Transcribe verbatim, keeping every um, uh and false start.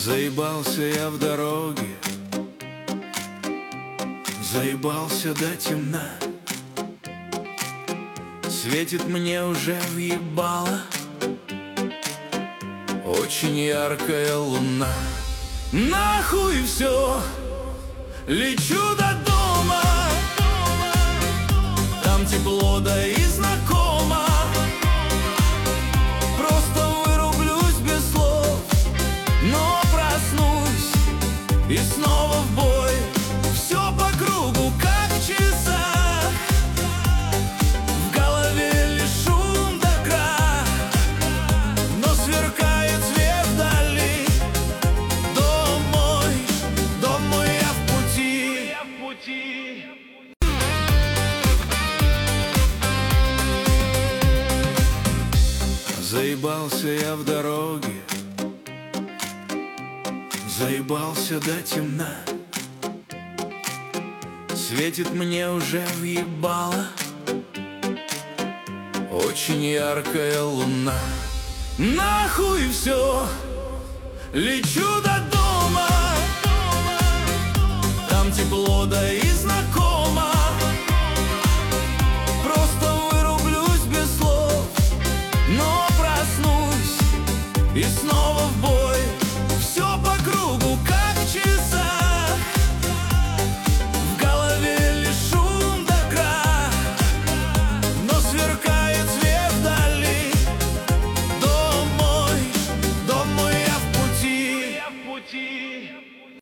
Заебался я в дороге, заебался до темна. Светит мне уже въебало очень яркая луна. Нахуй все, лечу до дома. Там тепло, да и знакомо. Просто вырублюсь без слов, но проснусь и снова в бой. Все по кругу, как в часах. В голове лишь шум да крах, но сверкает свет вдали. Дом мой, дом мой, я в пути, я в пути. Заебался я в дороге, заебался до темна. Светит мне уже въебало очень яркая луна. Нахуй все, лечу до дома. Там тепло, да и знакомо.